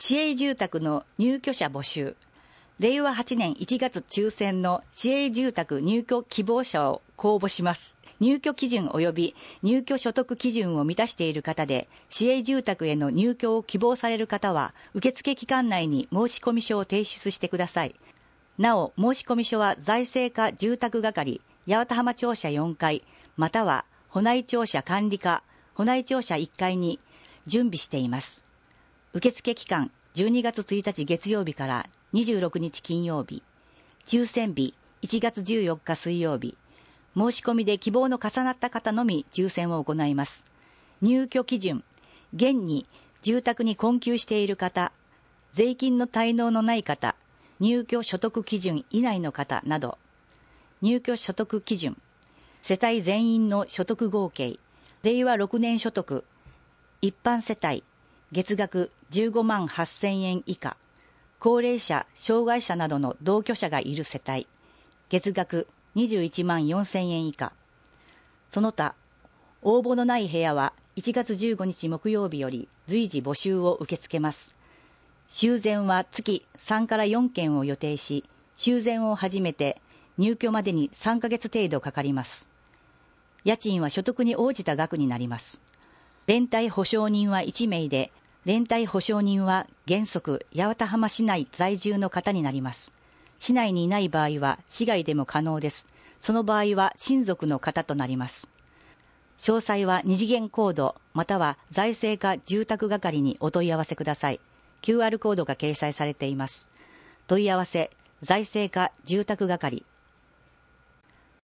市営住宅の入居者募集。令和8年1月抽選の市営住宅入居希望者を公募します。入居基準及び入居所得基準を満たしている方で、市営住宅への入居を希望される方は、受付期間内に申込書を提出してください。なお、申込書は財政課住宅係、八幡浜庁舎4階、または保内庁舎管理課、保内庁舎1階に準備しています。受付期間、12月1日月曜日から26日金曜日、抽選日1月14日水曜日、申し込みで希望の重なった方のみ抽選を行います。入居基準、現に住宅に困窮している方、税金の滞納のない方、入居所得基準以内の方など。入居所得基準、世帯全員の所得合計、令和6年所得、一般世帯、月額15万8000円以下、高齢者、障害者などの同居者がいる世帯、月額21万4000円以下。その他、応募のない部屋は1月15日木曜日より随時募集を受け付けます。修繕は月3から4件を予定し、修繕を始めて入居までに3ヶ月程度かかります。家賃は所得に応じた額になります。連帯保証人は1名で、連帯保証人は原則八幡浜市内在住の方になります。市内にいない場合は市外でも可能です。その場合は親族の方となります。詳細は二次元コードまたは財政課住宅係にお問い合わせください。QR コードが掲載されています。問い合わせ財政課住宅係